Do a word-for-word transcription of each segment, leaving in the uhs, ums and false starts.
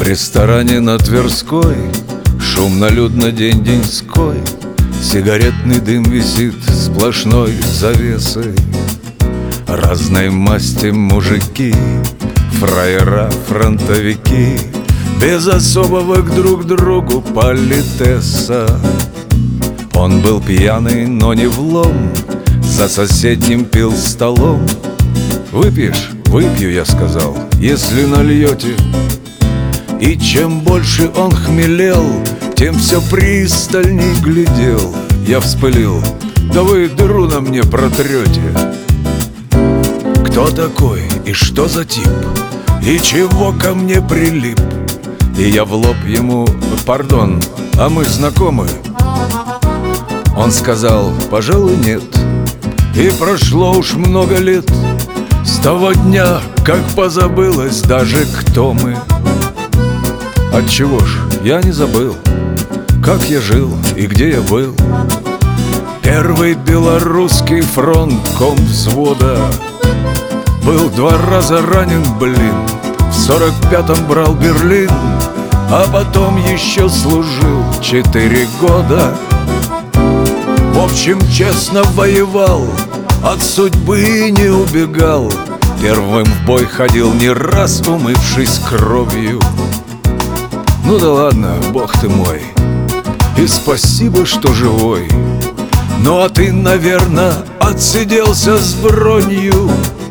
ресторане на Тверской шумно-людно день-деньской. Сигаретный дым висит сплошной завесой. Разной масти мужики, фраера, фронтовики, без особого к друг другу политеса. Он был пьяный, но не влом, за соседним пил столом. «Выпьешь?» «Выпью», я сказал, «если нальете». И чем больше он хмелел, тем все пристальней глядел. Я вспылил: «Да вы дыру на мне протрете». Кто такой и что за тип, и чего ко мне прилип? И я в лоб ему: «Пардон, а мы знакомы?» Он сказал: «Пожалуй, нет». И прошло уж много лет с того дня, как позабылось даже, кто мы. Отчего ж, я не забыл, как я жил и где я был. Первый белорусский фронт комвзвода. Был два раза ранен, блин, в сорок пятом брал Берлин, а потом еще служил четыре года. В общем, честно воевал, от судьбы не убегал. Первым в бой ходил, не раз умывшись кровью. Ну да ладно, бог ты мой, и спасибо, что живой. Ну а ты, наверное, отсиделся с бронью.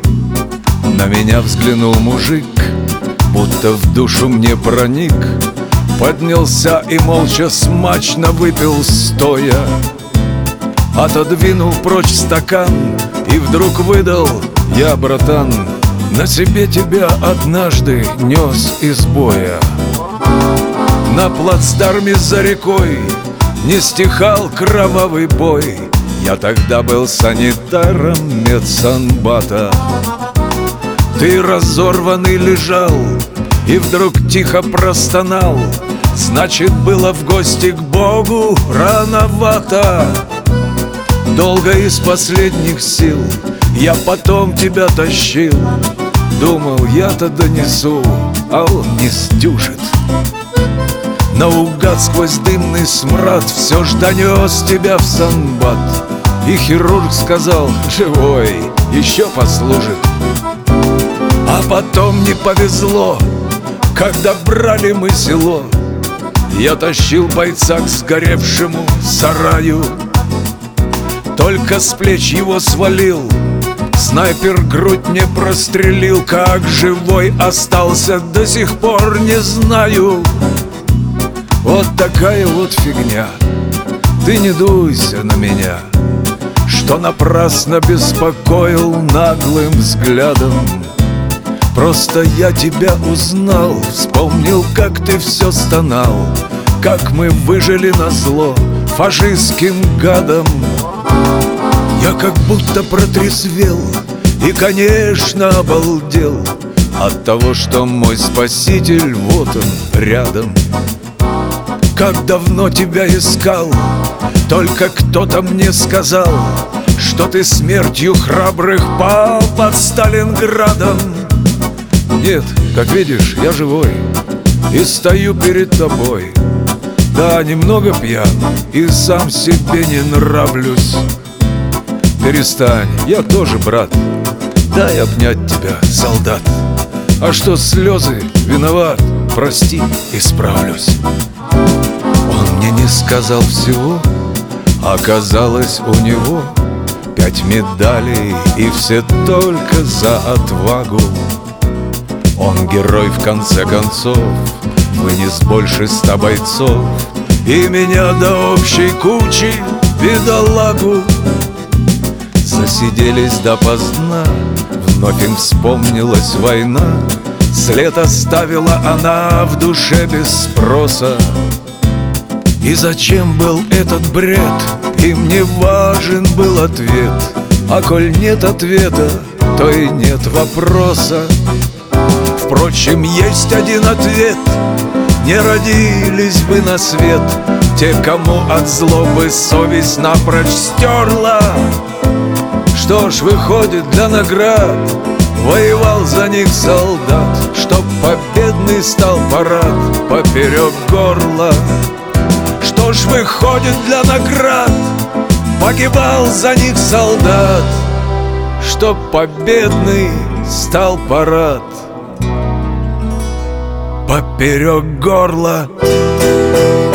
На меня взглянул мужик, будто в душу мне проник, поднялся и молча смачно выпил стоя. Отодвинул прочь стакан и вдруг выдал: «Я, братан, на себе тебя однажды нес из боя». На плацдарме за рекой не стихал кровавый бой. Я тогда был санитаром медсанбата. Ты разорванный лежал и вдруг тихо простонал: «Значит, было в гости к Богу рановато». Долго из последних сил я потом тебя тащил. Думал, я-то донесу, а он не сдюжит. Наугад сквозь дымный смрад все ж донес тебя в санбат. И хирург сказал: «Живой, еще послужит». А потом не повезло, когда брали мы село. Я тащил бойца к сгоревшему сараю. Только с плеч его свалил, снайпер грудь мне прострелил. Как живой остался, до сих пор не знаю. Вот такая вот фигня. Ты не дуйся на меня, что напрасно беспокоил наглым взглядом. Просто я тебя узнал, вспомнил, как ты все стонал, как мы выжили назло фашистским гадам. Я как будто протрезвел и, конечно, обалдел от того, что мой спаситель вот он рядом. Как давно тебя искал, только кто-то мне сказал, что ты смертью храбрых пал под Сталинградом. Нет, как видишь, я живой и стою перед тобой. Да, немного пьян и сам себе не нравлюсь. Перестань, я тоже брат, дай обнять тебя, солдат. А что слезы, виноват, прости, исправлюсь. Он мне не сказал всего, оказалось у него пять медалей, и все только за отвагу. Он герой в конце концов, вынес больше ста бойцов, и меня до общей кучи, бедолагу. Засиделись допоздна, вновь им вспомнилась война. След оставила она в душе без спроса. И зачем был этот бред, им не важен был ответ. А коль нет ответа, то и нет вопроса. Впрочем, есть один ответ: не родились бы на свет те, кому от злобы совесть напрочь стерла. Что ж, выходит, для наград воевал за них солдат, чтоб победы победный стал парад поперек горла. Что ж выходит, для наград погибал за них солдат, чтоб победный стал парад поперек горла.